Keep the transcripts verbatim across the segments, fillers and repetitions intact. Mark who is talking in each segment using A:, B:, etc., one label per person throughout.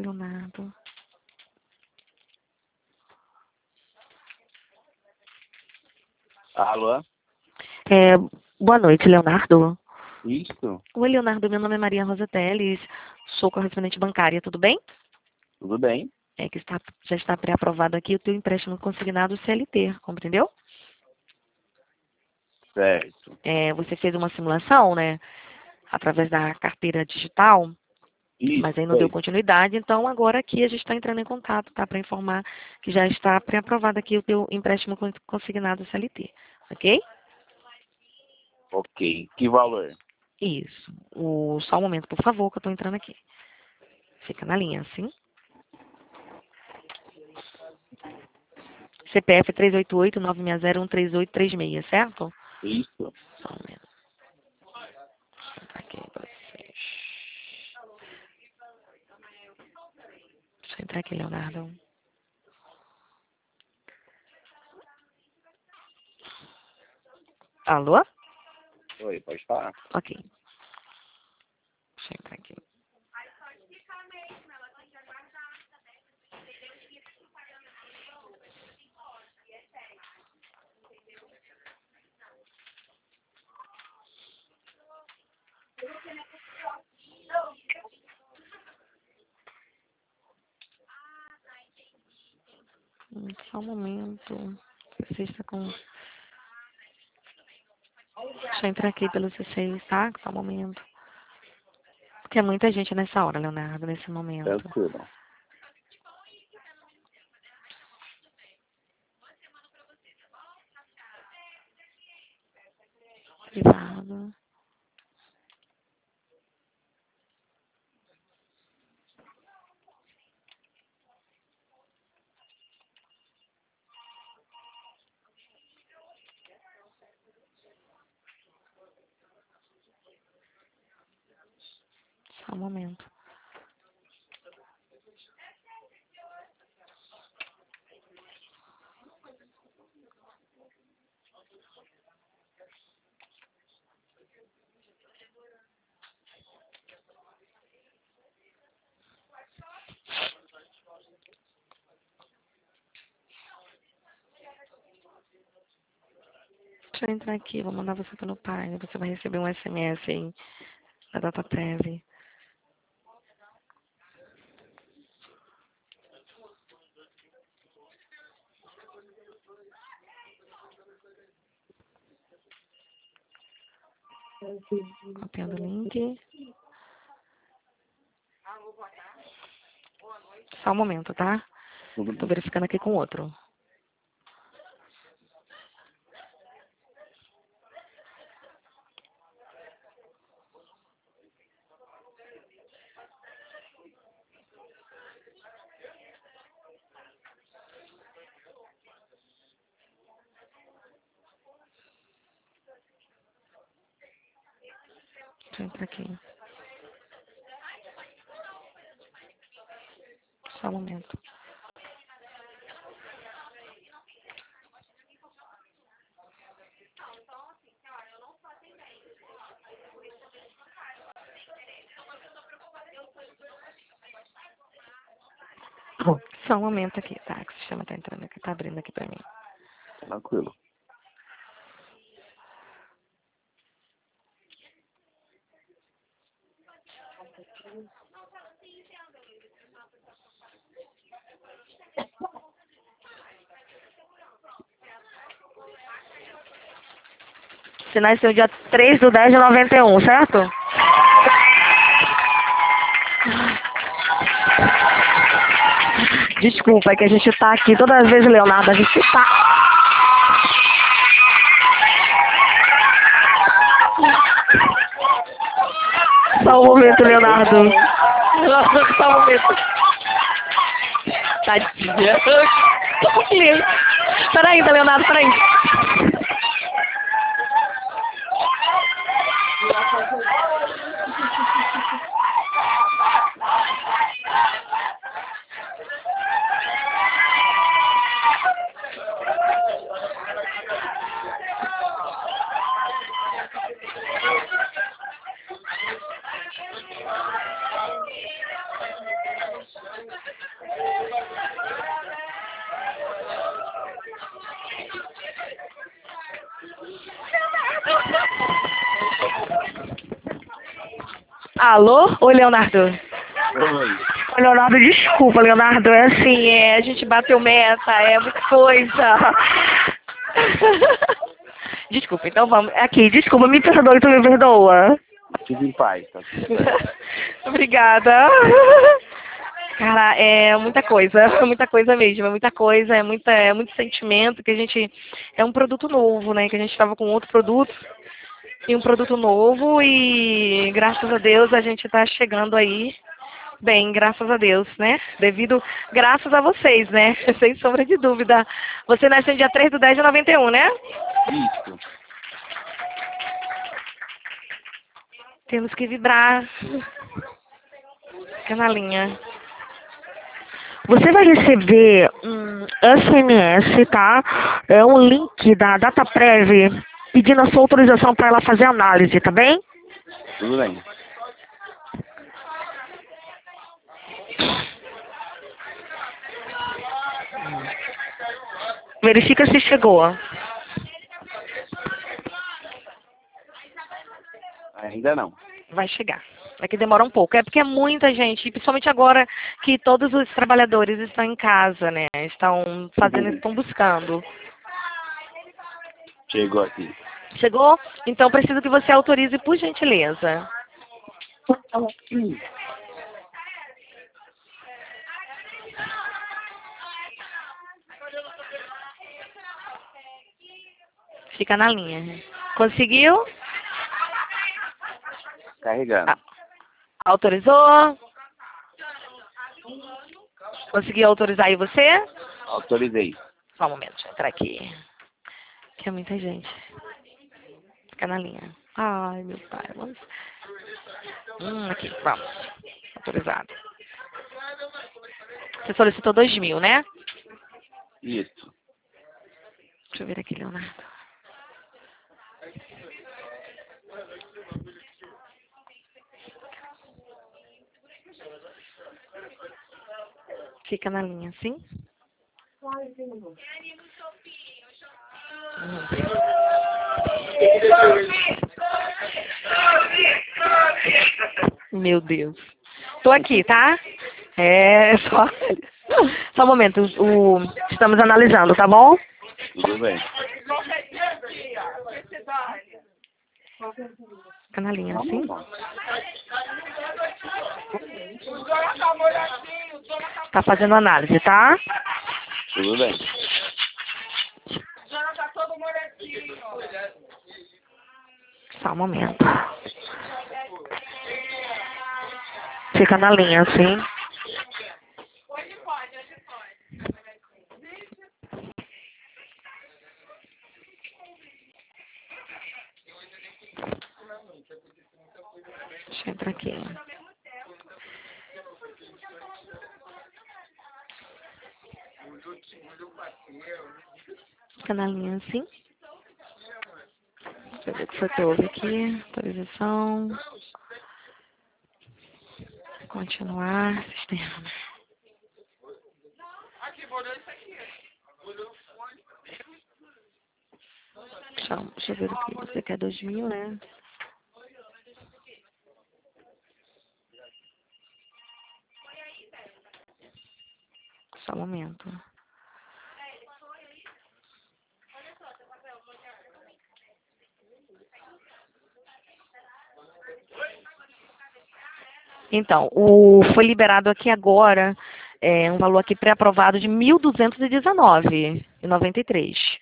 A: Leonardo.
B: Alô?
A: É, boa noite, Leonardo.
B: Isso,
A: Oi, Leonardo. Meu nome é Maria Rosa Teles. Sou correspondente bancária. Tudo bem?
B: tudo bem?
A: É que está, já está pré-aprovado aqui o teu empréstimo consignado C L T, compreendeu?
B: Certo.
A: É, você fez uma simulação, né? Através da carteira digital, mas
B: Isso,
A: aí não deu
B: sei.
A: continuidade. Então, agora aqui a gente está entrando em contato, tá? Para informar que já está pré-aprovado aqui o teu empréstimo con- consignado C L T, ok?
B: Ok. Que valor?
A: Isso. O, só um momento, por favor, que eu estou entrando aqui. Fica na linha, sim? C P F três oito oito, nove seis zero, um três oito três seis, certo?
B: Isso.
A: Só um momento. Deixa eu entrar aqui pra vocês. Deixa eu entrar aqui, Leonardo. Alô?
B: Oi, pode falar.
A: Ok. Deixa eu entrar aqui. Hum, Só um momento. Você está com... Deixa eu entrar aqui pelo C seis, tá? Só um momento. Porque é muita gente nessa hora, Leonardo, nesse momento.
B: Tranquilo.
A: Privado. Só um momento. Deixa eu entrar aqui, vou mandar você pelo pai. Você vai receber um S M S aí da data prévia. Copiando o link. Só um momento, tá?
B: Tudo
A: Tô
B: bem.
A: verificando aqui com outro. Deixa eu entrar aqui. Só um momento. Só um momento aqui, tá? Que o sistema tá entrando aqui, tá abrindo aqui pra mim.
B: Tranquilo.
A: Você nasceu dia três do dez de noventa e um, certo? Desculpa, é que a gente tá aqui todas as vezes, Leonardo, a gente tá. Só um momento, Leonardo. Só um momento. Tadinha. Peraí, tá, Leonardo, peraí. Alô? Oi, Leonardo.
B: Oi.
A: Oi, Leonardo, desculpa, Leonardo. É assim, é, a gente bateu meta, é muita coisa. Desculpa, então vamos. Aqui, desculpa, me perdoe, tu me perdoa.
B: Fique em paz, tá tudo certo.
A: Obrigada. Cara, é muita coisa, é muita coisa mesmo, é muita coisa, é, muita, é muito sentimento que a gente. É um produto novo, né? Que a gente estava com outro produto e um produto novo e graças a Deus a gente está chegando aí. Bem, graças a Deus, né? Devido, graças a vocês, né? Sem sombra de dúvida. Você nasceu no dia três de dez de noventa e um, né?
B: Isso.
A: Temos que vibrar. Fica na linha. Você vai receber um S M S, tá? É um link da DataPrev pedindo a sua autorização para ela fazer análise, tá bem?
B: Tudo bem.
A: Verifica se chegou.
B: Ainda não.
A: Vai chegar. É que demora um pouco. É porque é muita gente, e principalmente agora que todos os trabalhadores estão em casa, né? Estão fazendo, estão buscando.
B: Chegou aqui.
A: Chegou? Então preciso que você autorize por gentileza. Fica na linha. Conseguiu?
B: Carregando.
A: Ah, autorizou? Conseguiu autorizar aí você?
B: Autorizei.
A: Só um momento, deixa eu entrar aqui. Que é muita gente. Fica na linha. Ai, meu pai. Vamos. Hum, aqui, vamos. Autorizado. Você solicitou dois mil, né?
B: Isso.
A: Deixa eu ver aqui, Leonardo. Fica na linha, sim? Meu Deus. Tô aqui, tá? É, só... Só um momento. O... Estamos analisando, tá bom?
B: Tudo bem.
A: Fica na linha, sim? Tá fazendo análise, tá?
B: Tudo bem.
A: Só um momento. Fica na linha, sim? Deixa eu entrar aqui. Fica na linha, sim? Deixa eu ver o que foi que houve aqui. Autorização. Continuar. Sistema. Deixa, deixa eu ver o que você quer. Dois mil, né? Só um momento. Então, o, foi liberado aqui agora é, um valor aqui pré-aprovado de mil duzentos e dezenove reais e noventa e três centavos.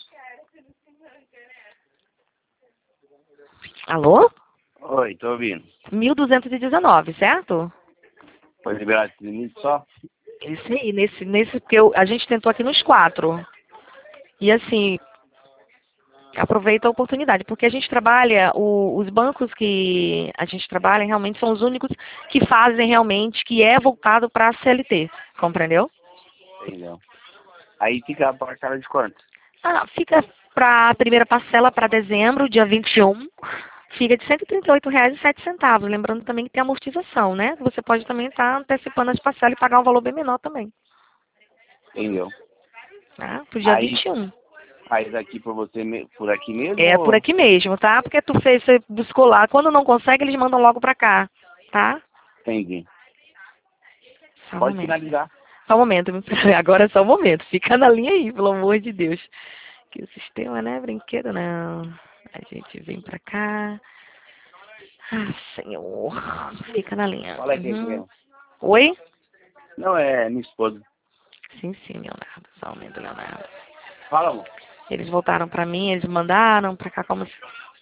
A: Alô?
B: Oi, tô ouvindo.
A: mil duzentos e dezenove, certo?
B: Foi liberado esse limite só?
A: Esse aí, nesse, nesse que eu, a gente tentou aqui nos quatro. E assim, aproveita a oportunidade, porque a gente trabalha, o, os bancos que a gente trabalha realmente são os únicos que fazem realmente, que é voltado para a C L T, compreendeu?
B: Entendeu. Aí fica a parcela de quanto?
A: Ah, fica para a primeira parcela para dezembro, dia vinte e um, fica de cento e trinta e oito reais e sete centavos. Lembrando também que tem amortização, né? Você pode também estar antecipando as parcelas e pagar um valor bem menor também.
B: Entendeu.
A: Tá? Pro dia
B: Aí,
A: vinte e um.
B: faz aqui por você, me- por aqui mesmo?
A: É
B: ou-
A: por aqui mesmo, tá? Porque tu fez, você buscou lá. Quando não consegue, eles mandam logo pra cá. tá?
B: Entendi.
A: Só um
B: Pode
A: momento.
B: finalizar.
A: Só um momento, agora é só um momento. Fica na linha aí, pelo amor de Deus. Que o sistema não é brinquedo, não. A gente vem pra cá. Ah, Senhor. Fica na linha.
B: Fala aí quem que
A: Uhum.
B: é.
A: Oi?
B: Não, é minha esposa.
A: Sim, sim, Leonardo. Só um momento, Leonardo.
B: Fala, amor.
A: Eles voltaram pra mim, eles mandaram pra cá como se...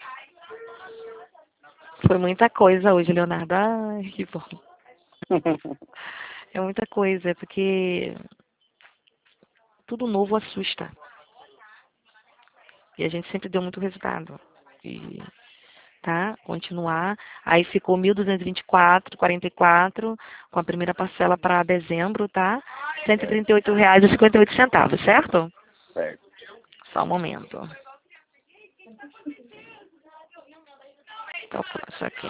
A: Foi muita coisa hoje, Leonardo. Ai, que bom. É muita coisa, porque tudo novo assusta. E a gente sempre deu muito resultado. E, tá? Continuar. Aí ficou mil duzentos e vinte e quatro e quarenta e quatro com a primeira parcela para dezembro, tá? cento e trinta e oito reais e cinquenta e oito centavos, certo?
B: Certo.
A: Só um momento. Calcular isso aqui.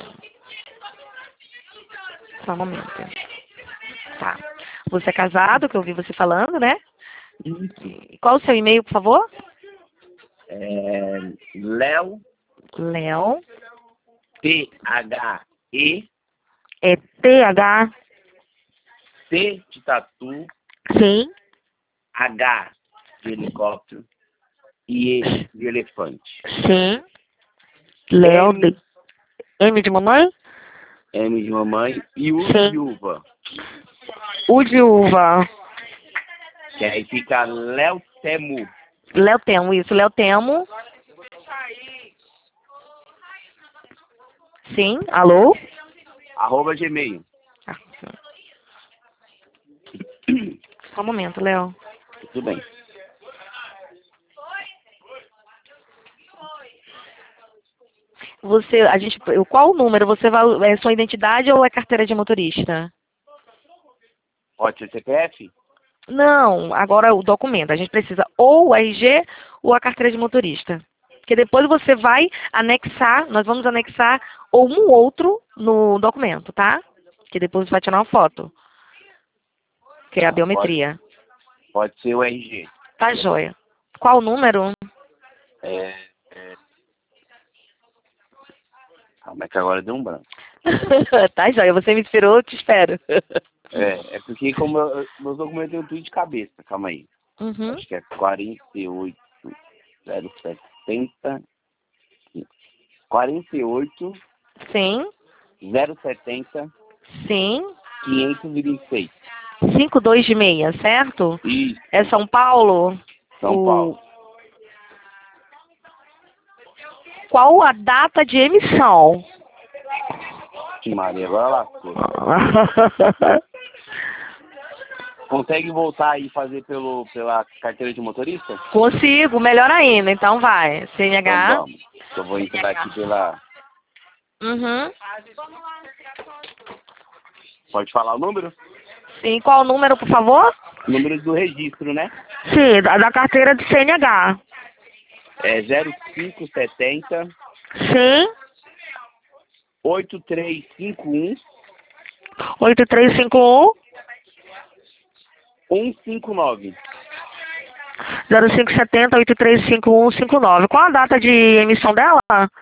A: Só um momento. Tá. Você é casado, que eu ouvi você falando, né? E qual o seu e-mail, por favor?
B: É, Léo,
A: Léo.
B: T H E,
A: É T H.
B: T de tatu,
A: Sim.
B: H de helicóptero e E de elefante.
A: Sim. Léo.
B: M,
A: De... M de mamãe?
B: M de mamãe e U
A: Sim.
B: de uva.
A: U de uva.
B: Que aí fica Léo Temu.
A: Léo Temo, isso. Léo Temo. Sim. Alô?
B: Arroba Gmail.
A: Ah, só um momento, Léo.
B: Tudo bem.
A: Você, a gente, qual o número? Você vai, é sua identidade ou é carteira de motorista?
B: Pode ser C P F?
A: Não, agora o documento. A gente precisa ou o R G ou a carteira de motorista. Porque depois você vai anexar, nós vamos anexar ou um ou outro no documento, tá? Que depois você vai tirar uma foto. Que é a
B: Ah,
A: biometria.
B: Pode, pode ser o R G.
A: Tá joia. Qual o número?
B: É, é... Calma, é que agora deu um branco.
A: Tá joia, você me inspirou, eu te espero.
B: É, é porque como eu, meus documentos eu tudo de cabeça, calma aí.
A: Uhum.
B: Acho que é quarenta e oito, zero setenta, quarenta e oito,
A: Sim,
B: zero setenta,
A: sim.
B: quinhentos e vinte e seis.
A: cinco dois de meia, certo?
B: Isso,
A: É São Paulo?
B: São
A: O...
B: Paulo.
A: Qual a data de emissão?
B: Que Maria, agora lascou. Consegue voltar aí e fazer pelo, pela carteira de motorista?
A: Consigo, melhor ainda. Então vai.
B: Então
A: C N H.
B: vamos. Eu vou entrar aqui pela...
A: Uhum.
B: Pode falar o número?
A: Sim, qual o número, por favor?
B: Número do registro, né?
A: Sim, da, da carteira de C N H.
B: É zero cinco setenta,
A: Sim.
B: oito três cinco um,
A: oito três cinco um,
B: um cinco nove.
A: zero cinco setenta, oito três cinco um, cinco nove. Qual a data de emissão dela?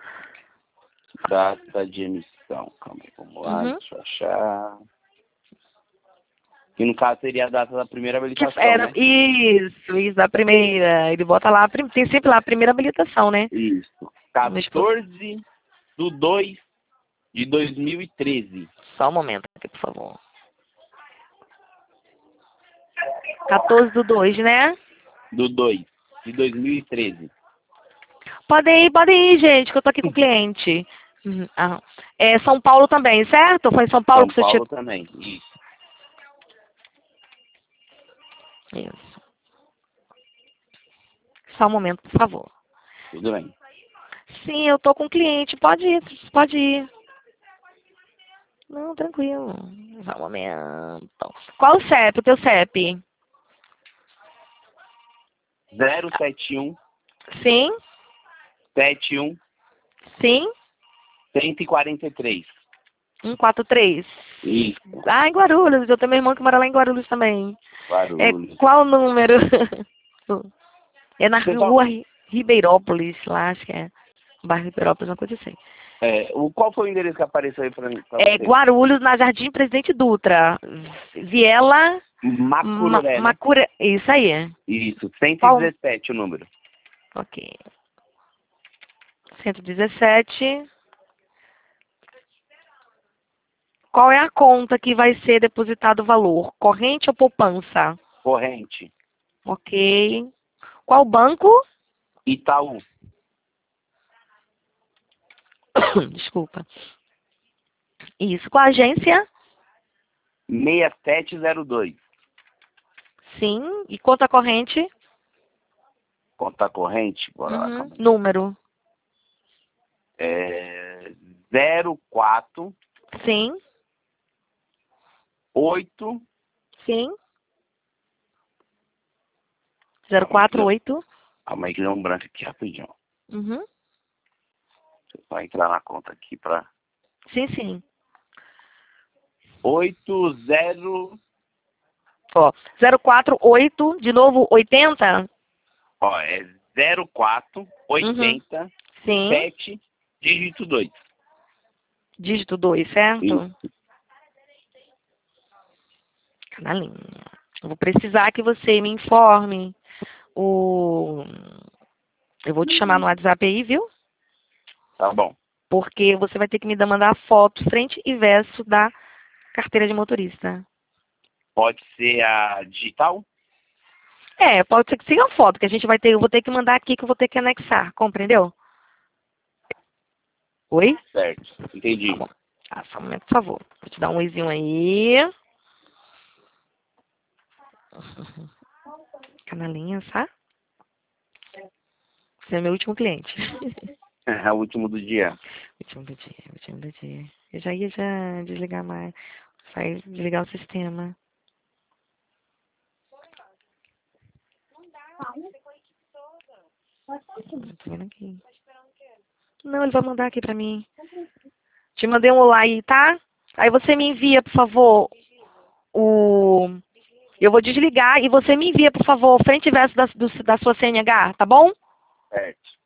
B: Data de emissão. Calma aí, vamos lá,
A: Uhum.
B: deixa eu achar. Que no caso seria a data da primeira habilitação,
A: Era,
B: né?
A: isso, isso, da primeira. Ele bota lá, prim- tem sempre lá a primeira habilitação, né?
B: Isso. quatorze de dois de dois mil e treze.
A: Só um momento aqui, por favor. quatorze do dois, né?
B: Do dois de dois mil e treze.
A: Podem ir, podem ir, gente, que eu tô aqui com o cliente. Uhum, ah. É São Paulo também, certo? Foi em São Paulo
B: São
A: que você
B: Paulo
A: tinha...
B: também. Isso.
A: Isso. Só um momento, por favor.
B: Tudo bem.
A: Sim, eu tô com o cliente. Pode ir, pode ir. Não, tranquilo. Só um momento. Qual o C E P, o teu C E P?
B: zero sete um,
A: Sim,
B: sete um,
A: sim.
B: cento e quarenta e três.
A: um quatro três.
B: Isso.
A: Ah, em Guarulhos. Eu tenho meu irmão que mora lá em Guarulhos também. É,
B: Barulho.
A: qual o número? É na
B: Você tá-
A: rua Ri- Ribeirópolis, lá, acho que é. Bairro Ribeirópolis, uma coisa assim.
B: É, o, qual foi o endereço que apareceu aí pra mim? Pra
A: É
B: você?
A: Guarulhos, na Jardim Presidente Dutra. Viela...
B: Macururé,
A: Ma
B: né?
A: Macura... Isso aí.
B: Isso, cento e
A: Qual?
B: dezessete o número.
A: Ok. cento e dezessete. Qual é a conta que vai ser depositado o valor? Corrente ou poupança?
B: Corrente.
A: Ok. Qual banco?
B: Itaú.
A: Desculpa. Isso. Qual agência?
B: seis sete zero dois.
A: Sim. E conta corrente?
B: Conta corrente, bora lá,
A: Uhum.
B: calma aí.
A: Número?
B: É zero quatro
A: Sim.
B: oito.
A: Sim. zero quatro oito.
B: Calma aí que deu um branco aqui rapidinho.
A: Uhum.
B: Vai entrar na conta aqui pra.
A: Sim, sim.
B: oito zero.
A: Ó, zero quatro oito, de novo, oitenta?
B: Ó, é zero quatro oitenta
A: Uhum. Sim.
B: sete dígito dois.
A: Dígito dois, certo?
B: Isso.
A: Canalinha. Eu vou precisar que você me informe o... Eu vou te chamar no WhatsApp aí, viu?
B: Tá bom.
A: Porque você vai ter que me dar- mandar foto frente e verso da carteira de motorista.
B: Pode ser a digital?
A: É, pode ser que siga a foto, que a gente vai ter, eu vou ter que mandar aqui, que eu vou ter que anexar, compreendeu? Oi?
B: Certo. Entendi.
A: Tá bom. Ah, só um momento, por favor. Vou te dar um oizinho aí. Canalinha, tá? Você é meu último cliente.
B: É o último do dia.
A: Último do dia, último do dia. Eu já ia já desligar mais. Sai desligar o sistema. Tô vendo aqui. Não, ele vai mandar aqui pra mim. Te mandei um olá aí, tá? Aí você me envia, por favor, o... Eu vou desligar e você me envia, por favor, frente e verso da, do- da sua C N H, tá bom?
B: Certo.